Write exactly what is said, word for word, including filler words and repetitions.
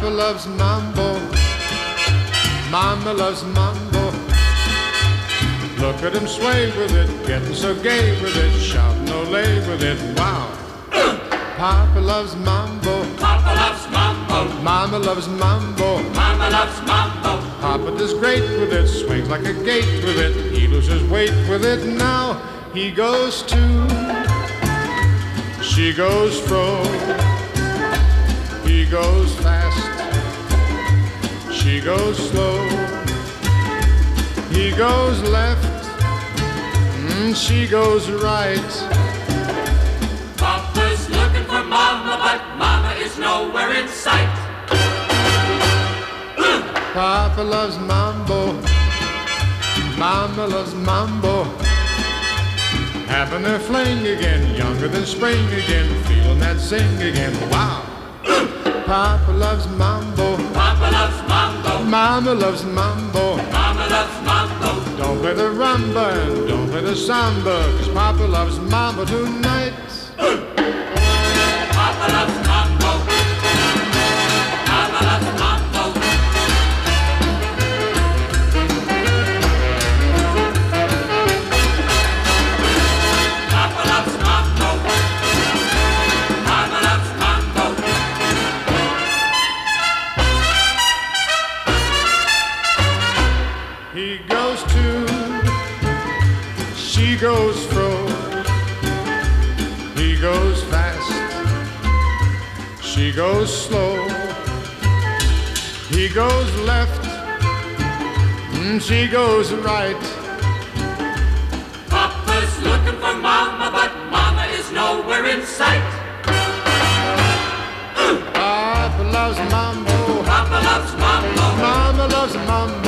Papa loves mambo, Mama loves mambo. Look at him sway with it, getting so gay with it, shouting olay with it, wow. Papa loves mambo, Papa loves mambo, Mama loves mambo, Mama loves mambo. Papa does great with it, swings like a gate with it, he loses weight with it. Now he goes to, she goes fro, he goes fast, she goes slow, he goes left, mm, she goes right. Papa's looking for Mama, but Mama is nowhere in sight. Papa loves mambo, Mama loves mambo. Having their fling again, younger than spring again, feeling that sing again, wow. Papa loves mambo, Papa loves mambo, Mama loves mambo. Mama loves mambo. Don't play the rumba and don't play the samba, 'cause Papa loves mambo tonight. Papa loves mambo, Mama loves mambo. Papa loves mambo, Mama loves mambo. He goes to, she goes fro, he goes fast, she goes slow, he goes left, mm, she goes right. Papa's looking for Mama, but Mama is nowhere in sight. Papa loves mambo, Papa loves mambo, Mama loves mambo.